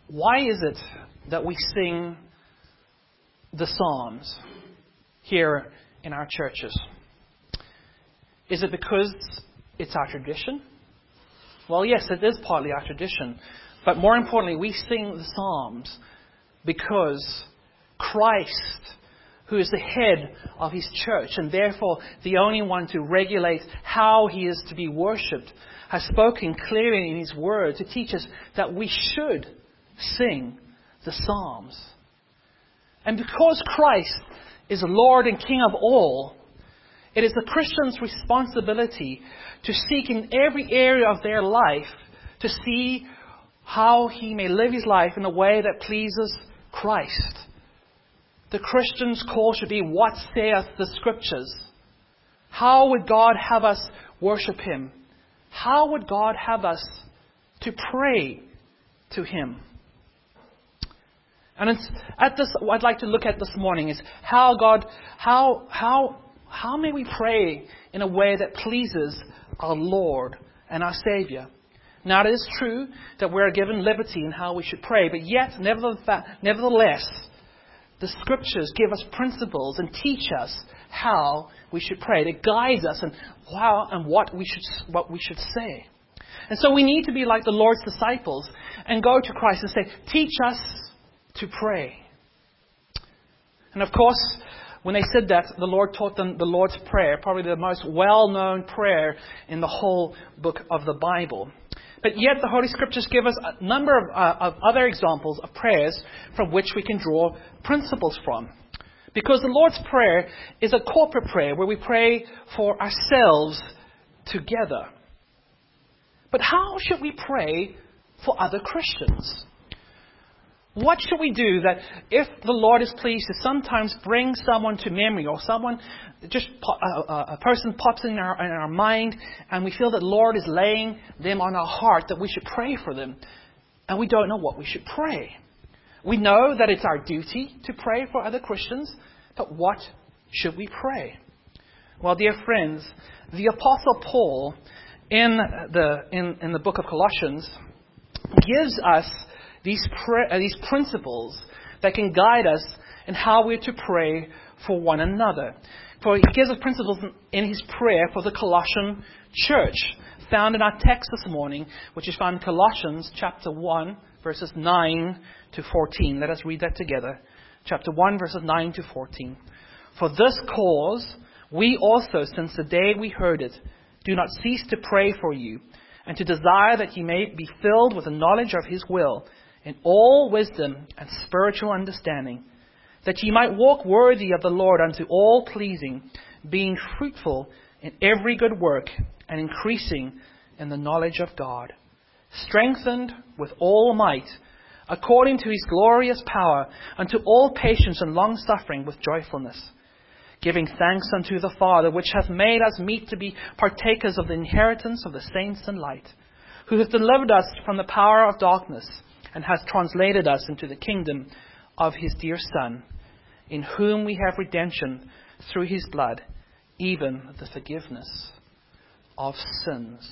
Why is it that we sing the Psalms here in our churches? Is it because it's our tradition? Well, yes, it is partly our tradition. But more importantly, we sing the Psalms because Christ, who is the head of His church and therefore the only one to regulate how He is to be worshipped, has spoken clearly in His Word to teach us that we should sing the Psalms. And because Christ is Lord and King of all, it is the Christian's responsibility to seek in every area of their life to see how he may live his life in a way that pleases Christ. The Christian's call should be, what saith the Scriptures? How would God have us worship Him? How would God have us to pray to Him? And it's at this, what I'd like to look at this morning is how may we pray in a way that pleases our Lord and our Savior? Now, it is true that we're given liberty in how we should pray, but yet, nevertheless, the Scriptures give us principles and teach us how we should pray. It guides us in how and what we should say. And so we need to be like the Lord's disciples and go to Christ and say, teach us to pray. And of course, when they said that, the Lord taught them the Lord's Prayer, probably the most well-known prayer in the whole book of the Bible. But yet the Holy Scriptures give us a number of other examples of prayers from which we can draw principles from. Because the Lord's Prayer is a corporate prayer where we pray for ourselves together. But how should we pray for other Christians? What should we do that if the Lord is pleased to sometimes bring someone to memory, or someone, a person pops in our mind, and we feel that the Lord is laying them on our heart that we should pray for them, and we don't know what we should pray? We know that it's our duty to pray for other Christians, but what should we pray? Well, dear friends, the Apostle Paul in the book of Colossians gives us these principles that can guide us in how we're to pray for one another. For he gives us principles in his prayer for the Colossian church, found in our text this morning, which is found in Colossians chapter 1, verses 9 to 14. Let us read that together. Chapter 1, verses 9 to 14. For this cause, we also, since the day we heard it, do not cease to pray for you, and to desire that ye may be filled with the knowledge of His will, in all wisdom and spiritual understanding, that ye might walk worthy of the Lord unto all pleasing, being fruitful in every good work, and increasing in the knowledge of God, strengthened with all might, according to His glorious power, unto all patience and long-suffering with joyfulness, giving thanks unto the Father, which hath made us meet to be partakers of the inheritance of the saints in light, who hath delivered us from the power of darkness, and hath translated us into the kingdom of His dear Son, in whom we have redemption through His blood, even the forgiveness of sins.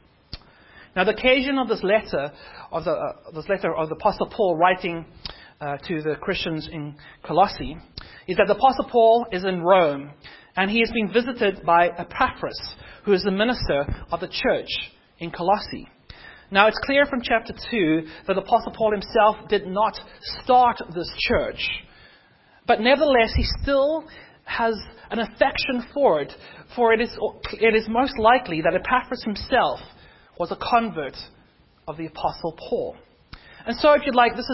Now, the occasion of this letter of the Apostle Paul writing to the Christians in Colossae is that the Apostle Paul is in Rome, and he has been visited by Epaphras, who is the minister of the church in Colossae. Now, it's clear from chapter 2 that the Apostle Paul himself did not start this church. But nevertheless, he still has an affection for it. For it is most likely that Epaphras himself was a convert of the Apostle Paul. And so, if you'd like, this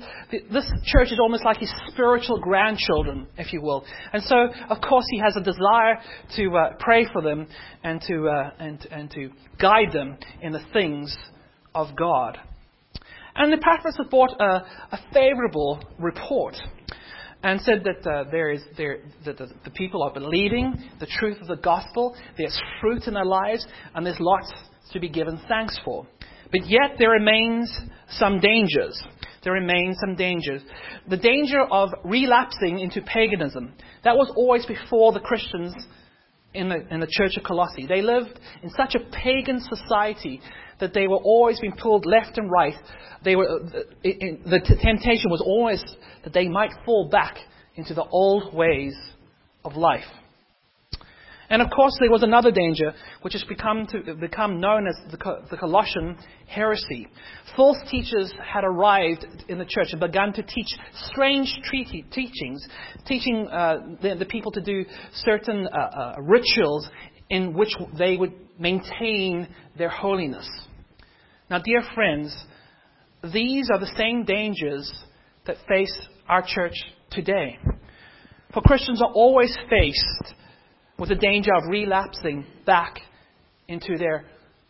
church is almost like his spiritual grandchildren, if you will. And so, of course, he has a desire to pray for them and to guide them in the things of God. And Epaphras has brought a favorable report and said that the people are believing the truth of the gospel. There's fruit in their lives, and there's lots to be given thanks for. But yet there remains some dangers. The danger of relapsing into paganism. That was always before the Christians in the church of Colossae. They lived in such a pagan society that they were always being pulled left and right. The temptation was always that they might fall back into the old ways of life. And of course, there was another danger, which has become known as the Colossian heresy. False teachers had arrived in the church and begun to teach strange teachings, teaching the people to do certain rituals in which they would maintain their holiness. Now, dear friends, these are the same dangers that face our church today. For Christians are always faced with the danger of relapsing back into their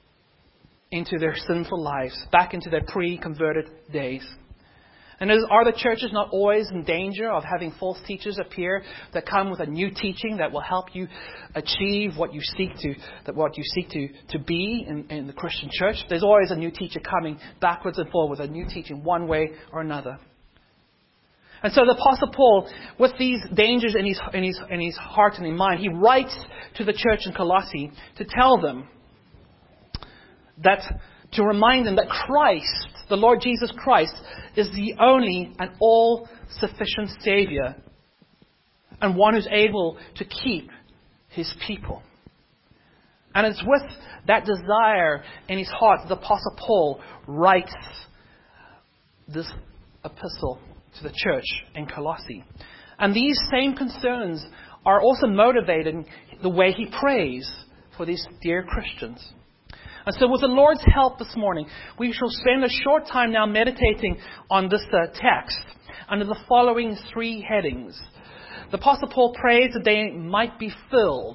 sinful lives, back into their pre-converted days. And are the churches not always in danger of having false teachers appear that come with a new teaching that will help you achieve what you seek to be in the Christian church? There's always a new teacher coming backwards and forward with a new teaching one way or another. And so the Apostle Paul, with these dangers in his heart and in mind, he writes to the church in Colossae to tell them to remind them that Christ, the Lord Jesus Christ, is the only and all-sufficient Savior and one who's able to keep His people. And it's with that desire in his heart that the Apostle Paul writes this epistle to the church in Colossae. And these same concerns are also motivating the way he prays for these dear Christians. And so with the Lord's help this morning, we shall spend a short time now meditating on this text under the following three headings. The Apostle Paul prays that they might be filled.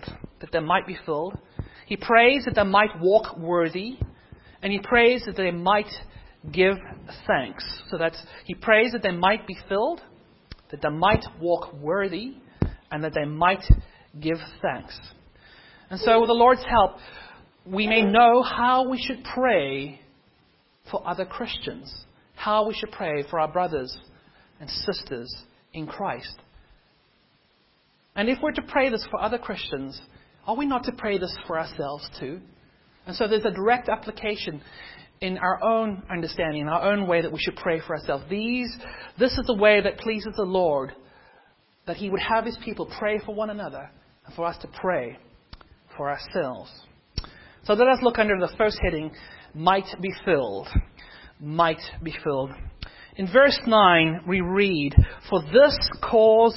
He prays that they might walk worthy. And he prays that they might give thanks. So that he prays that they might be filled, that they might walk worthy, and that they might give thanks. And so with the Lord's help, we may know how we should pray for other Christians, how we should pray for our brothers and sisters in Christ. And if we're to pray this for other Christians, are we not to pray this for ourselves too? And so there's a direct application in our own understanding, in our own way that we should pray for ourselves. This is the way that pleases the Lord, that He would have His people pray for one another and for us to pray for ourselves. So let us look under the first heading, might be filled. Might be filled. In verse 9 we read, For this cause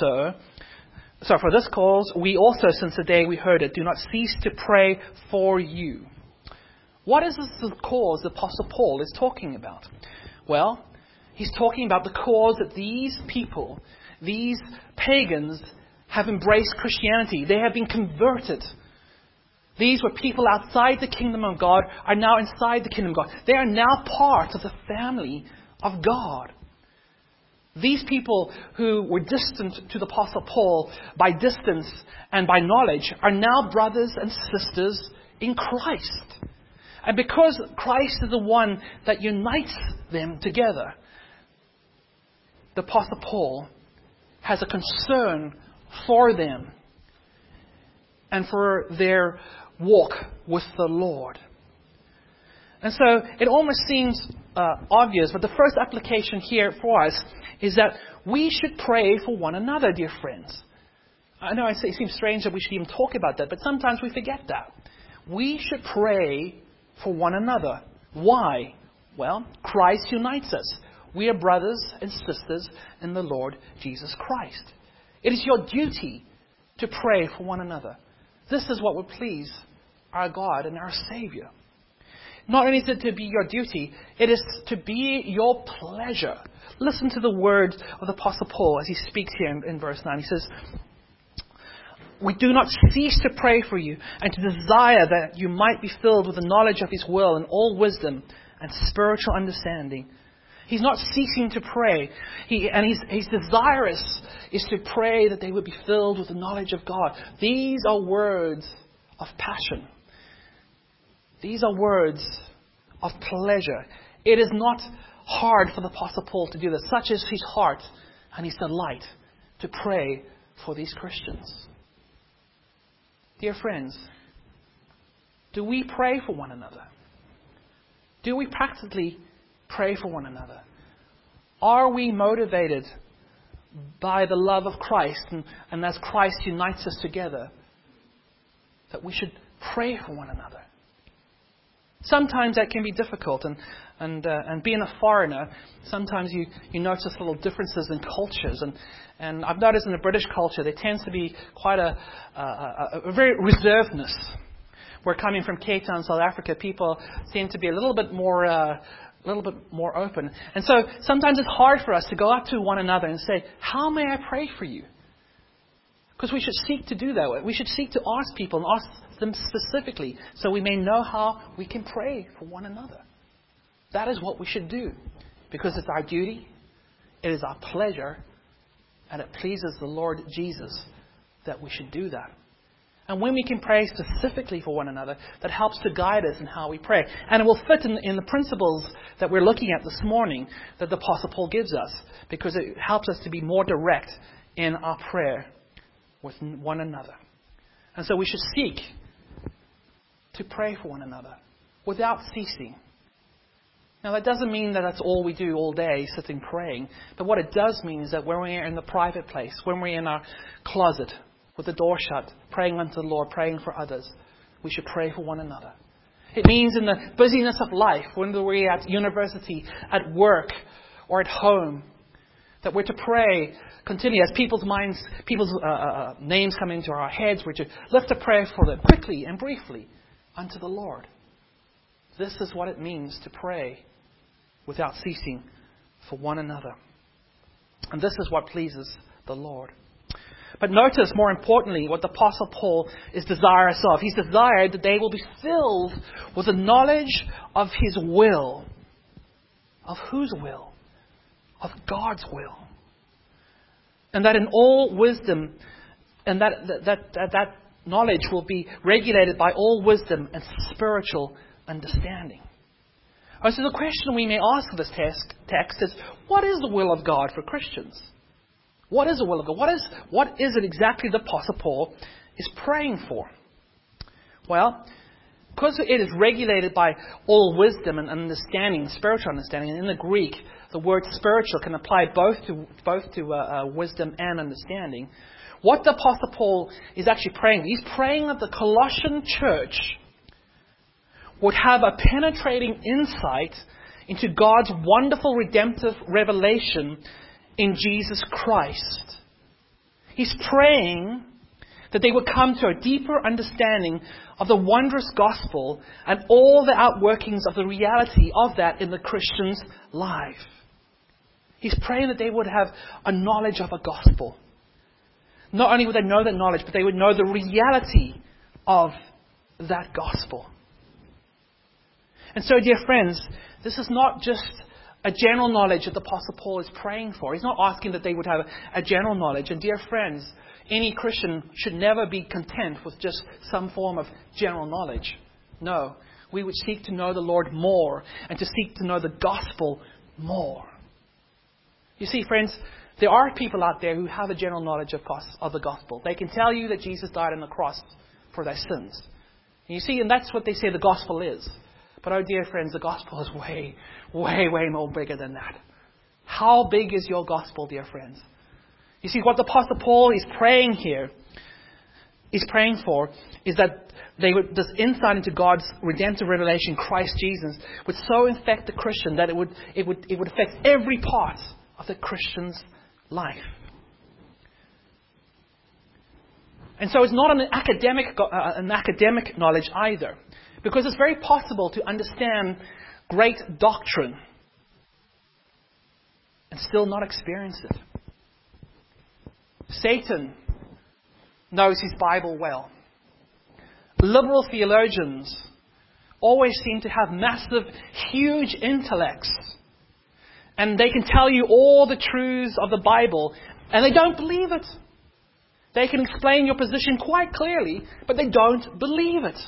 we also, since the day we heard it, do not cease to pray for you. What is this cause the Apostle Paul is talking about? Well, he's talking about the cause that these people, these pagans, have embraced Christianity. They have been converted. These were people outside the kingdom of God, are now inside the kingdom of God. They are now part of the family of God. These people who were distant to the Apostle Paul by distance and by knowledge are now brothers and sisters in Christ. And because Christ is the one that unites them together, the Apostle Paul has a concern for them and for their walk with the Lord. And so it almost seems obvious, but the first application here for us is that we should pray for one another, dear friends. I know it seems strange that we should even talk about that, but sometimes we forget that. We should pray for one another. Why? Well, Christ unites us. We are brothers and sisters in the Lord Jesus Christ. It is your duty to pray for one another. This is what would please our God and our Savior. Not only is it to be your duty, it is to be your pleasure. Listen to the words of the Apostle Paul as he speaks here in verse 9. He says, We do not cease to pray for you and to desire that you might be filled with the knowledge of His will and all wisdom and spiritual understanding. He's not ceasing to pray. He's desirous is to pray that they would be filled with the knowledge of God. These are words of passion. These are words of pleasure. It is not hard for the Apostle Paul to do this. Such is his heart and his delight to pray for these Christians. Dear friends, do we pray for one another? Do we practically pray for one another? Are we motivated by the love of Christ, and as Christ unites us together, that we should pray for one another? Sometimes that can be difficult, and being a foreigner, sometimes you notice little differences in cultures, and I've noticed in the British culture there tends to be quite a very reservedness. We're coming from Cape Town, South Africa. People seem to be a little bit more open, and so sometimes it's hard for us to go up to one another and say, "How may I pray for you?" Because we should seek to do that. We should seek to ask people and ask them specifically so we may know how we can pray for one another. That is what we should do, because it's our duty, it is our pleasure, and it pleases the Lord Jesus that we should do that. And when we can pray specifically for one another, that helps to guide us in how we pray. And it will fit in the principles that we're looking at this morning that the Apostle Paul gives us, because it helps us to be more direct in our prayer with one another. And so we should seek to pray for one another without ceasing. Now, that doesn't mean that that's all we do all day, sitting praying. But what it does mean is that when we're in the private place, when we're in our closet with the door shut, praying unto the Lord, praying for others, we should pray for one another. It means in the busyness of life, when we're at university, at work, or at home, that we're to pray continually as people's names come into our heads. We're to lift a prayer for them quickly and briefly unto the Lord. This is what it means to pray without ceasing for one another. And this is what pleases the Lord. But notice, more importantly, what the Apostle Paul is desirous of. He's desired that they will be filled with the knowledge of His will. Of whose will? Of God's will. And that in all wisdom, and that knowledge will be regulated by all wisdom and spiritual understanding. So the question we may ask of this text is, what is the will of God for Christians? What is the will of God? What is it exactly the Apostle Paul is praying for? Well, because it is regulated by all wisdom and understanding, spiritual understanding, and in the Greek, the word spiritual can apply both to wisdom and understanding. What the Apostle Paul is actually praying, he's praying that the Colossian church would have a penetrating insight into God's wonderful redemptive revelation in Jesus Christ. He's praying that they would come to a deeper understanding of the wondrous gospel and all the outworkings of the reality of that in the Christian's life. He's praying that they would have a knowledge of a gospel. Not only would they know that knowledge, but they would know the reality of that gospel. And so, dear friends, this is not just a general knowledge that the Apostle Paul is praying for. He's not asking that they would have a general knowledge. And dear friends, any Christian should never be content with just some form of general knowledge. No, we would seek to know the Lord more and to seek to know the gospel more. You see, friends, there are people out there who have a general knowledge of the gospel. They can tell you that Jesus died on the cross for their sins. And you see, and that's what they say the gospel is. But oh dear friends, the gospel is way, way, way more bigger than that. How big is your gospel, dear friends? You see, what the Apostle Paul is praying here, is praying for, is that this insight into God's redemptive revelation, Christ Jesus, would so infect the Christian that it would affect every part of the Christian's life. And so it's not an academic knowledge either. Because it's very possible to understand great doctrine and still not experience it. Satan knows his Bible well. Liberal theologians always seem to have massive, huge intellects. And they can tell you all the truths of the Bible, and they don't believe it. They can explain your position quite clearly, but they don't believe it.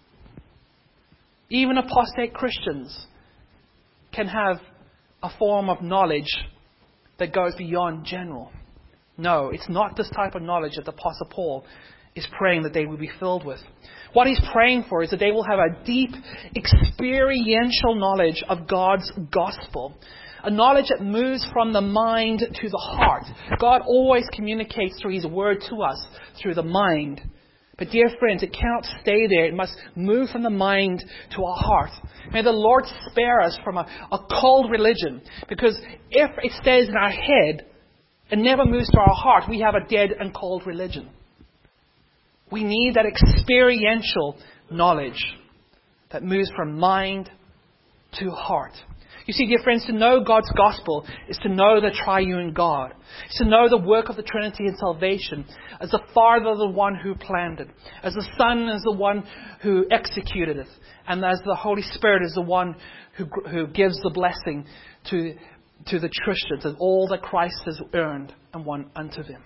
Even apostate Christians can have a form of knowledge that goes beyond general. No, it's not this type of knowledge that the Apostle Paul is praying that they will be filled with. What he's praying for is that they will have a deep, experiential knowledge of God's gospel. A knowledge that moves from the mind to the heart. God always communicates through His Word to us through the mind. But dear friends, it cannot stay there. It must move from the mind to our heart. May the Lord spare us from a cold religion. Because if it stays in our head and never moves to our heart, we have a dead and cold religion. We need that experiential knowledge that moves from mind to heart. You see, dear friends, to know God's gospel is to know the triune God. It's to know the work of the Trinity in salvation as the Father, the one who planned it, as the Son is the one who executed it, and as the Holy Spirit is the one who gives the blessing to the Christians and all that Christ has earned and won unto them.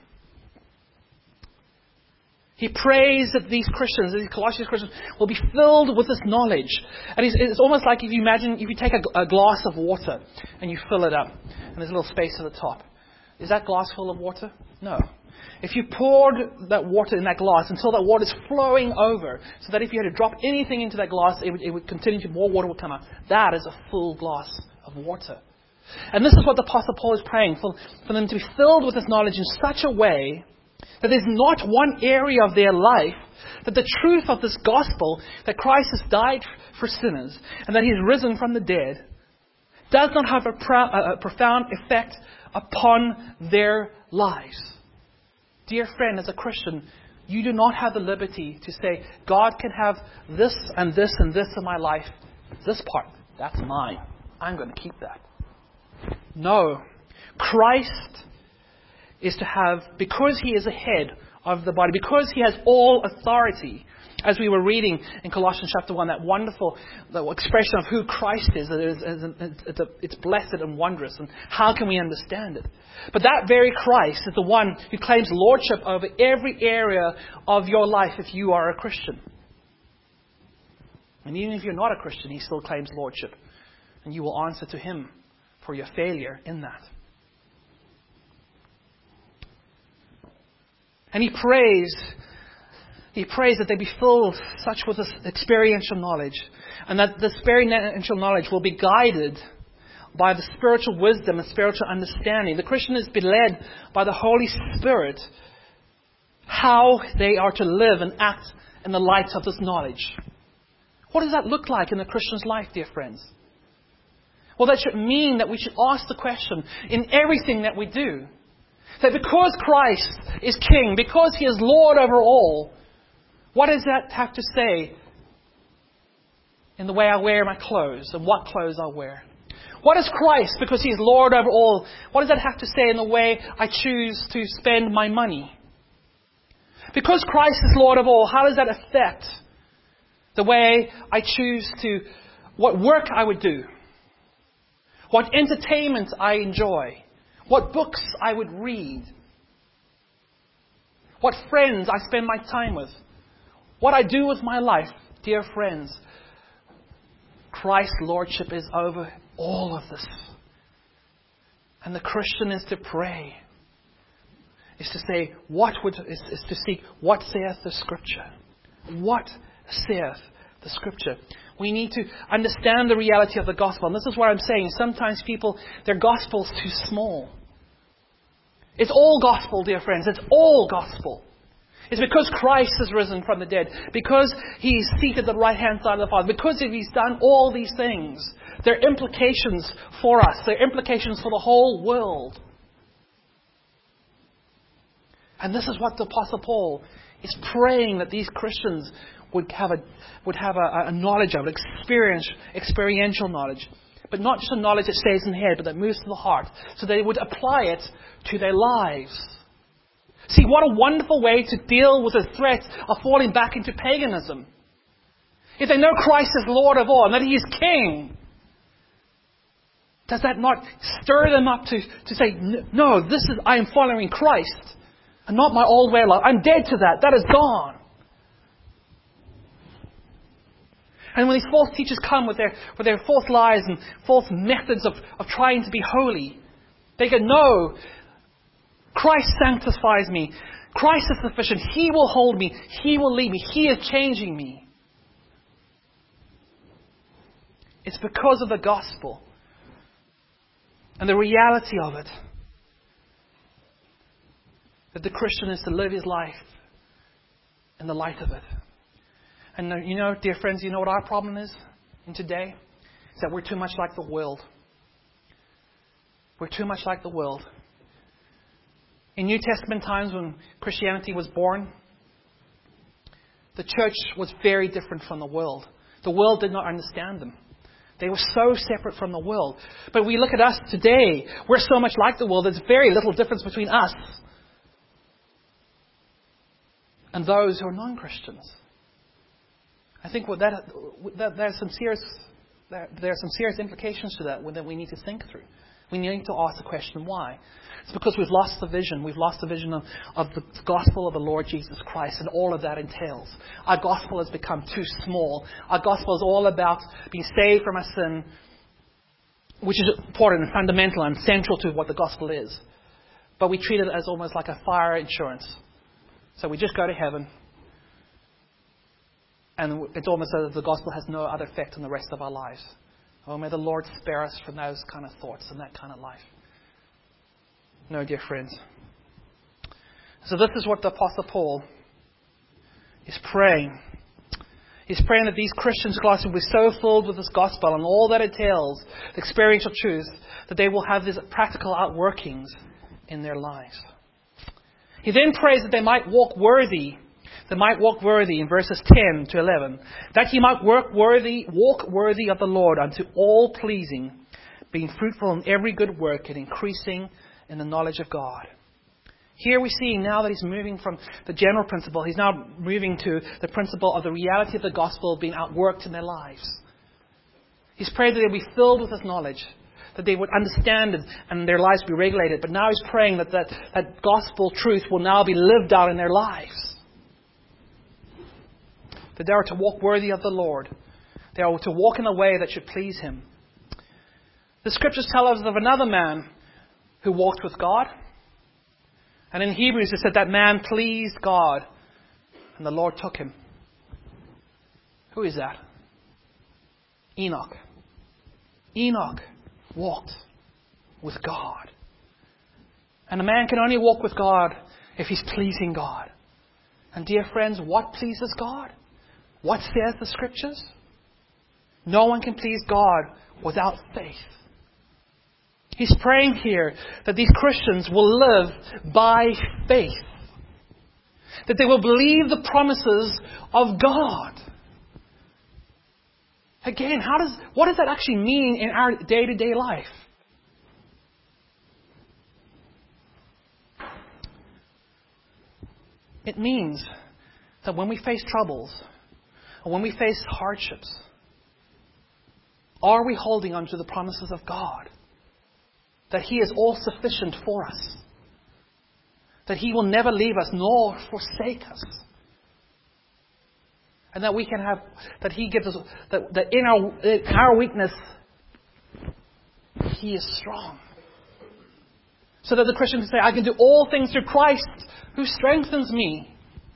He prays that these Christians, these Colossians Christians, will be filled with this knowledge. And it's almost like if you take a glass of water and you fill it up, and there's a little space at the top. Is that glass full of water? No. If you poured that water in that glass until that water is flowing over, so that if you had to drop anything into that glass, it would continue to, more water would come out. That is a full glass of water. And this is what the Apostle Paul is praying, for them to be filled with this knowledge in such a way that there's not one area of their life that the truth of this gospel, that Christ has died for sinners and that He has risen from the dead, does not have a profound effect upon their lives. Dear friend, as a Christian, you do not have the liberty to say, God can have this and this and this in my life. This part, that's mine. I'm going to keep that. No. Christ is to have, because He is the head of the body, because He has all authority, as we were reading in Colossians chapter 1, that wonderful expression of who Christ is, it's blessed and wondrous, and how can we understand it? But that very Christ is the one who claims lordship over every area of your life if you are a Christian. And even if you're not a Christian, He still claims lordship, and you will answer to Him for your failure in that. And he prays that they be filled such with this experiential knowledge, and that this experiential knowledge will be guided by the spiritual wisdom and spiritual understanding. The Christian is to be led by the Holy Spirit how they are to live and act in the light of this knowledge. What does that look like in a Christian's life, dear friends? Well, that should mean that we should ask the question in everything that we do. That because Christ is King, because He is Lord over all, what does that have to say in the way I wear my clothes and what clothes I wear? What is Christ, because He is Lord over all, what does that have to say in the way I choose to spend my money? Because Christ is Lord of all, how does that affect the way I choose to, what work I would do, what entertainment I enjoy, what books I would read, what friends I spend my time with, what I do with my life? Dear friends, Christ's lordship is over all of this. And the Christian is to pray, is to say, is to seek, what saith the Scripture? What saith the Scripture? We need to understand the reality of the gospel. And this is what I'm saying. Sometimes people, their gospel's too small. It's all gospel, dear friends. It's all gospel. It's because Christ has risen from the dead. Because He's seated at the right hand side of the Father. Because if He's done all these things, there are implications for us. There are implications for the whole world. And this is what the Apostle Paul is praying, that these Christians would have a knowledge of it, experiential knowledge. But not just a knowledge that stays in the head, but that moves to the heart. So they would apply it to their lives. See, what a wonderful way to deal with the threat of falling back into paganism. If they know Christ is Lord of all and that He is King, does that not stir them up to say, no, I am following Christ and not my old way of life. I'm dead to that. That is gone. And when these false teachers come with their false lies and false methods of trying to be holy, they go, no, Christ sanctifies me. Christ is sufficient. He will hold me. He will lead me. He is changing me. It's because of the gospel and the reality of it that the Christian is to live his life in the light of it. And dear friends, you know what our problem is in today? It's that we're too much like the world. We're too much like the world. In New Testament times when Christianity was born, the church was very different from the world. The world did not understand them. They were so separate from the world. But we look at us today, we're so much like the world, there's very little difference between us and those who are non-Christians. I think there's some serious implications to that we need to think through. We need to ask the question, why? It's because we've lost the vision. We've lost the vision of the gospel of the Lord Jesus Christ and all of that entails. Our gospel has become too small. Our gospel is all about being saved from our sin, which is important and fundamental and central to what the gospel is. But we treat it as almost like a fire insurance. So we just go to heaven, and it's almost as if the gospel has no other effect on the rest of our lives. Oh, may the Lord spare us from those kind of thoughts and that kind of life. No, dear friends. So this is what the Apostle Paul is praying. He's praying that these Christians, Colossians, will be so filled with this gospel and all that it entails, the experiential truth, that they will have these practical outworkings in their lives. He then prays that they might walk worthy. They might walk worthy in verses 10 to 11. That he might walk worthy of the Lord unto all pleasing, being fruitful in every good work and increasing in the knowledge of God. Here we see now that he's moving from the general principle, he's now moving to the principle of the reality of the gospel being outworked in their lives. He's prayed that they'll be filled with this knowledge, that they would understand it and their lives be regulated. But now he's praying that gospel truth will now be lived out in their lives. That they are to walk worthy of the Lord. They are to walk in a way that should please Him. The Scriptures tell us of another man who walked with God. And in Hebrews it said that man pleased God and the Lord took him. Who is that? Enoch. Enoch walked with God. And a man can only walk with God if he's pleasing God. And dear friends, what pleases God? What says the Scriptures? No one can please God without faith. He's praying here that these Christians will live by faith. That they will believe the promises of God. Again, what does that actually mean in our day-to-day life? It means that when we face troubles, or when we face hardships, are we holding on to the promises of God? That He is all sufficient for us. That He will never leave us nor forsake us. And that we can have, that He gives us, that in our weakness, He is strong. So that the Christian can say, I can do all things through Christ who strengthens me.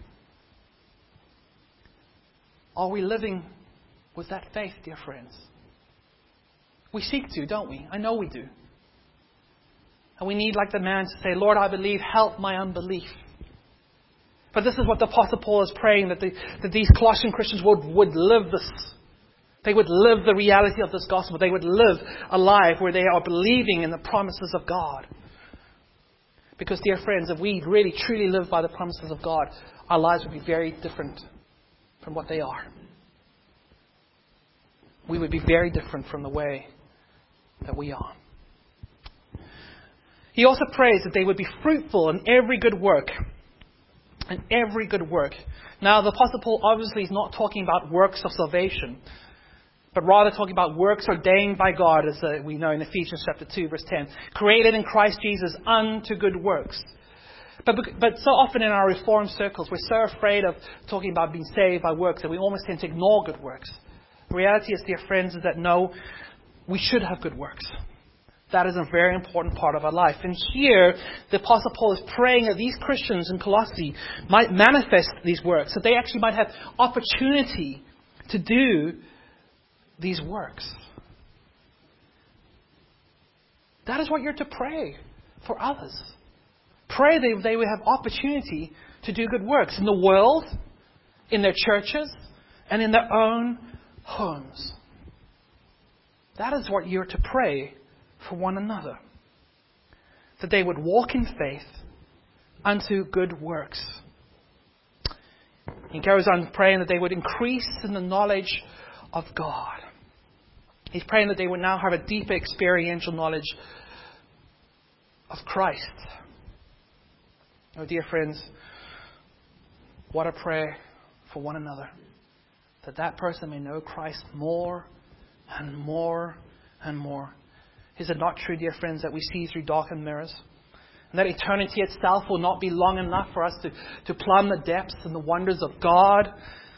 Are we living with that faith, dear friends? We seek to, don't we? I know we do. And we need, like the man, to say, Lord, I believe, help my unbelief. But this is what the Apostle Paul is praying, that these Colossian Christians would live this. They would live the reality of this gospel. They would live a life where they are believing in the promises of God. Because, dear friends, if we really, truly live by the promises of God, our lives would be very different from what they are. We would be very different from the way that we are. He also prays that they would be fruitful in every good work. In every good work. Now, the Apostle Paul obviously is not talking about works of salvation, but rather talking about works ordained by God, as we know in Ephesians chapter 2, verse 10. Created in Christ Jesus unto good works. But so often in our Reformed circles, we're so afraid of talking about being saved by works that we almost tend to ignore good works. The reality is, dear friends, is that no, we should have good works. That is a very important part of our life. And here, the Apostle Paul is praying that these Christians in Colossae might manifest these works, that they actually might have opportunity to do these works. That is what you're to pray for others. Pray that they will have opportunity to do good works in the world, in their churches, and in their own homes. That is what you're to pray for one another. That they would walk in faith unto good works. He goes on praying that they would increase in the knowledge of God. He's praying that they would now have a deeper experiential knowledge of Christ. Oh, dear friends, what a prayer for one another. That person may know Christ more and more and more. Is it not true, dear friends, that we see through darkened mirrors? And that eternity itself will not be long enough for us to plumb the depths and the wonders of God?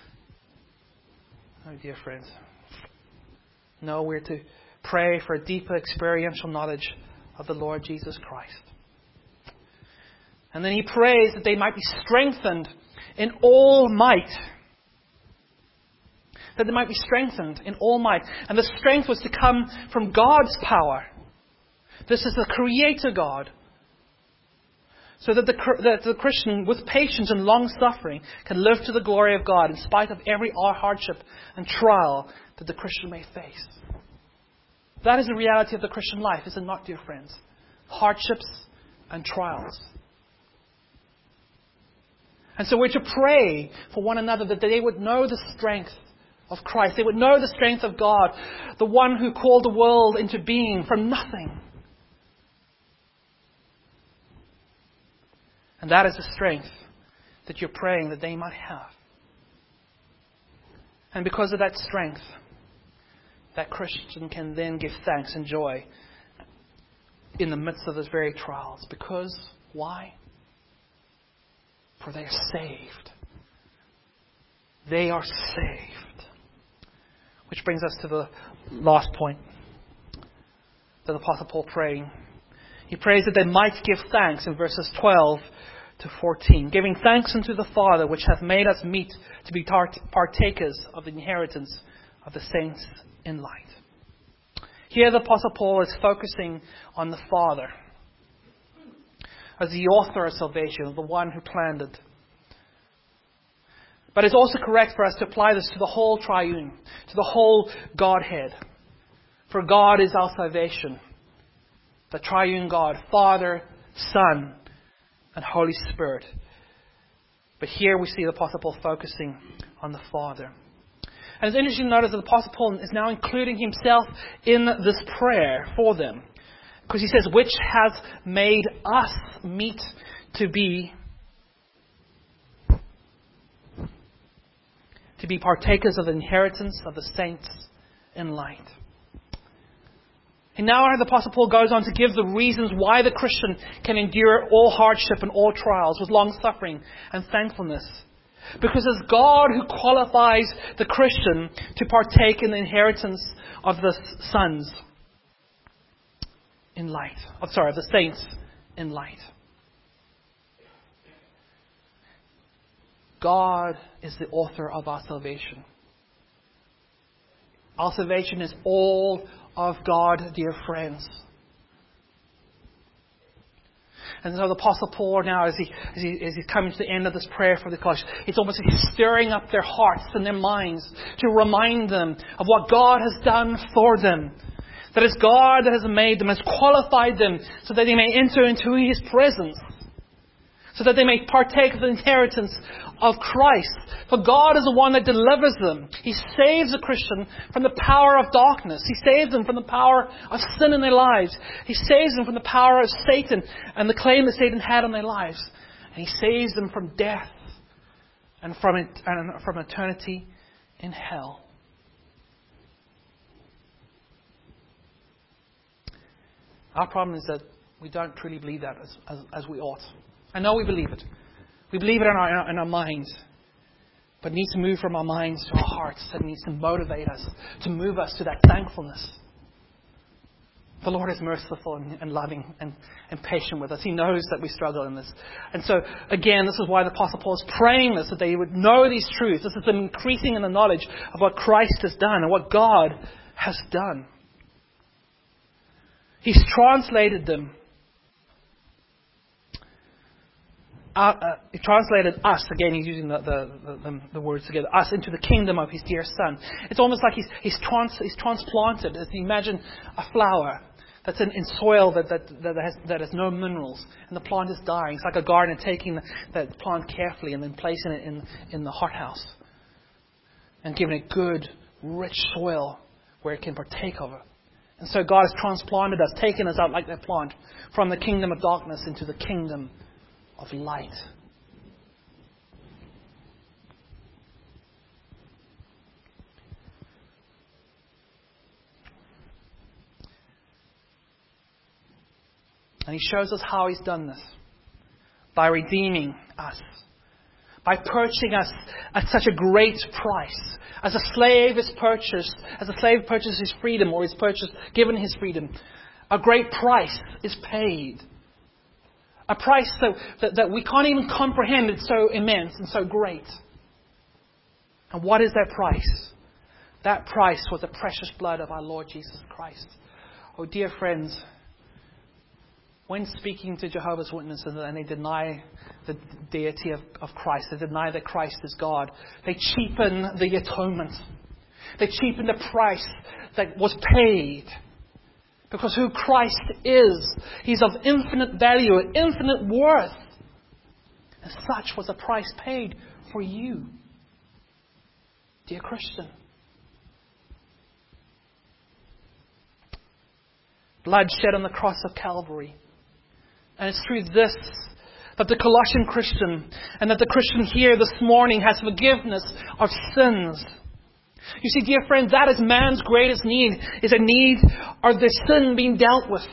Oh, dear friends. No, we're to pray for a deeper experiential knowledge of the Lord Jesus Christ. And then he prays that they might be strengthened in all might. That they might be strengthened in all might. And the strength was to come from God's power. This is the Creator God. So that the Christian, with patience and long suffering, can live to the glory of God in spite of every hardship and trial that the Christian may face. That is the reality of the Christian life, is it not, dear friends? Hardships and trials. And so we're to pray for one another that they would know the strength of Christ. They would know the strength of God, the one who called the world into being from nothing. And that is the strength that you're praying that they might have. And because of that strength, that Christian can then give thanks and joy in the midst of those very trials. Because, why? For they are saved. They are saved. Which brings us to the last point that the Apostle Paul praying. He prays that they might give thanks in verses 12 to 14. Giving thanks unto the Father, which hath made us meet to be partakers of the inheritance of the saints in light. Here the Apostle Paul is focusing on the Father as the author of salvation, the one who planned it. But it's also correct for us to apply this to the whole triune, to the whole Godhead. For God is our salvation. The triune God, Father, Son, and Holy Spirit. But here we see the Apostle Paul focusing on the Father. And it's interesting to notice that the Apostle Paul is now including himself in this prayer for them. Because he says, which has made us meet to be partakers of the inheritance of the saints in light. And now the Apostle Paul goes on to give the reasons why the Christian can endure all hardship and all trials with long suffering and thankfulness. Because it's God who qualifies the Christian to partake in the inheritance of the sons in light. Of the saints in light. God is the author of our salvation. Our salvation is all of God, dear friends. And so the Apostle Paul now, as he's coming to the end of this prayer for the Colossians, it's almost like he's stirring up their hearts and their minds to remind them of what God has done for them. That it's God that has made them, has qualified them so that they may enter into His presence. So that they may partake of the inheritance of Christ. For God is the one that delivers them. He saves a Christian from the power of darkness. He saves them from the power of sin in their lives. He saves them from the power of Satan and the claim that Satan had on their lives. And He saves them from death and from eternity in hell. Our problem is that we don't truly believe that as we ought. I know we believe it. We believe it in our minds. But it needs to move from our minds to our hearts. It needs to motivate us, to move us to that thankfulness. The Lord is merciful and loving and patient with us. He knows that we struggle in this. And so, again, this is why the Apostle Paul is praying this, that they would know these truths. This is them increasing in the knowledge of what Christ has done and what God has done. He's translated them. He translated us, again he's using the words together, us into the kingdom of His dear Son. It's almost like he's transplanted. As you imagine a flower that's in soil that has no minerals, and the plant is dying. It's like a gardener taking that plant carefully and then placing it in the hothouse and giving it good, rich soil where it can partake of it. And so God has transplanted us, taken us out like that plant from the kingdom of darkness into the kingdom of light. And He shows us how He's done this. By redeeming us. By purchasing us at such a great price. As a slave purchases his freedom, or is given his freedom, a great price is paid. A price that we can't even comprehend. It's so immense and so great. And what is that price? That price was the precious blood of our Lord Jesus Christ. Oh, dear friends, when speaking to Jehovah's Witnesses and they deny the deity of Christ, they deny that Christ is God, they cheapen the atonement. They cheapen the price that was paid. Because who Christ is, He's of infinite value, infinite worth. And such was the price paid for you, dear Christian. Blood shed on the cross of Calvary. And it's through this that the Colossian Christian and that the Christian here this morning has forgiveness of sins. You see, dear friends, that is man's greatest need, is a need of the sin being dealt with.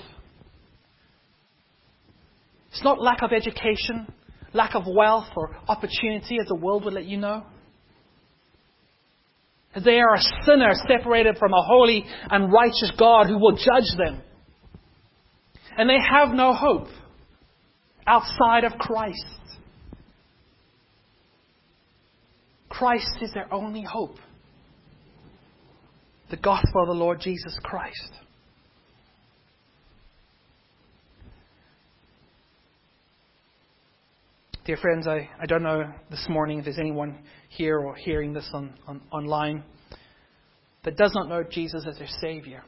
It's not lack of education, lack of wealth or opportunity, as the world would let you know. They are a sinner separated from a holy and righteous God who will judge them. And they have no hope outside of Christ. Christ is their only hope. The gospel of the Lord Jesus Christ. Dear friends, I don't know this morning if there's anyone here or hearing this online that does not know Jesus as their Savior.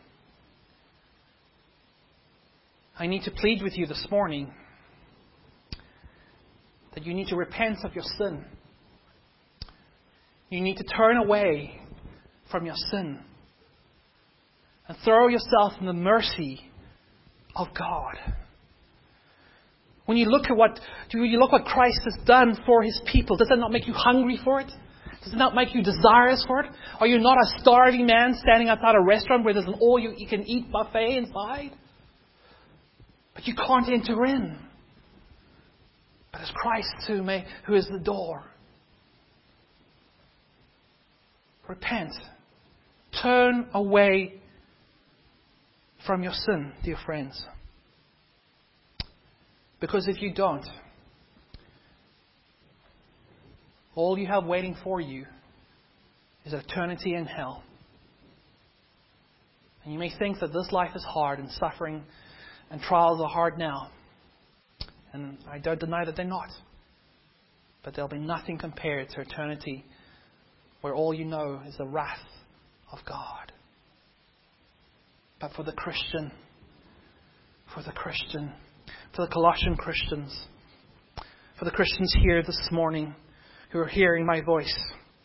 I need to plead with you this morning that you need to repent of your sin. You need to turn away from your sin and throw yourself in the mercy of God. When you look at what Christ has done for His people, does that not make you hungry for it? Does it not make you desirous for it? Are you not a starving man standing outside a restaurant where there's an all-you-can-eat buffet inside? But you can't enter in. But it's Christ who is the door. Repent. Turn away from your sin, dear friends. Because if you don't, all you have waiting for you is eternity in hell. And you may think that this life is hard and suffering and trials are hard now. And I don't deny that they're not. But there'll be nothing compared to eternity where all you know is the wrath of God. But for the Christian, for the Colossian Christians, for the Christians here this morning who are hearing my voice,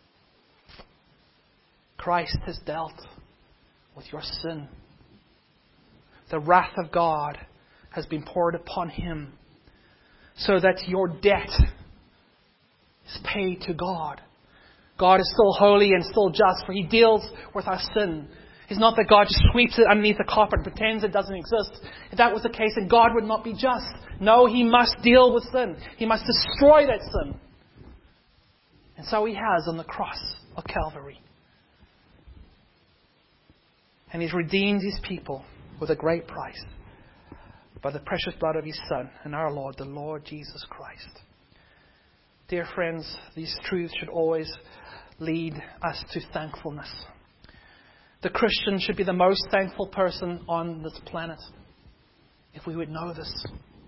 Christ has dealt with your sin. The wrath of God has been poured upon Him so that your debt is paid to God. God is still holy and still just, for He deals with our sin. It's not that God just sweeps it underneath the carpet and pretends it doesn't exist. If that was the case, then God would not be just. No, He must deal with sin. He must destroy that sin. And so He has on the cross of Calvary. And He's redeemed His people. with a great price, by the precious blood of His Son and our Lord, the Lord Jesus Christ. Dear friends, these truths should always lead us to thankfulness. The Christian should be the most thankful person on this planet, if we would know this.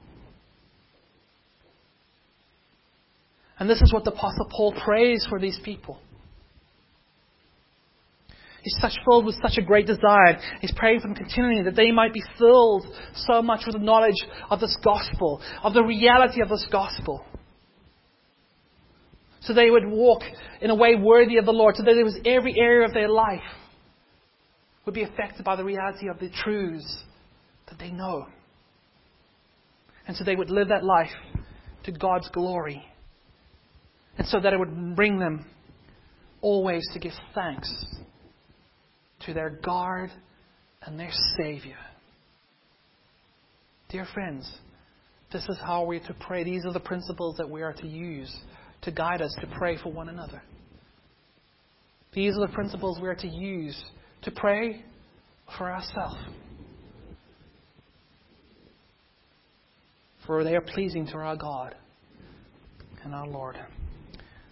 And this is what the Apostle Paul prays for these people. He's filled with such a great desire. He's praying for them continually that they might be filled so much with the knowledge of this gospel, of the reality of this gospel. So they would walk in a way worthy of the Lord, so that it was every area of their life would be affected by the reality of the truths that they know. And so they would live that life to God's glory. And so that it would bring them always to give thanks to their God and their Savior. Dear friends, this is how we are to pray. These are the principles that we are to use to guide us to pray for one another. These are the principles we are to use to pray for ourselves. For they are pleasing to our God and our Lord.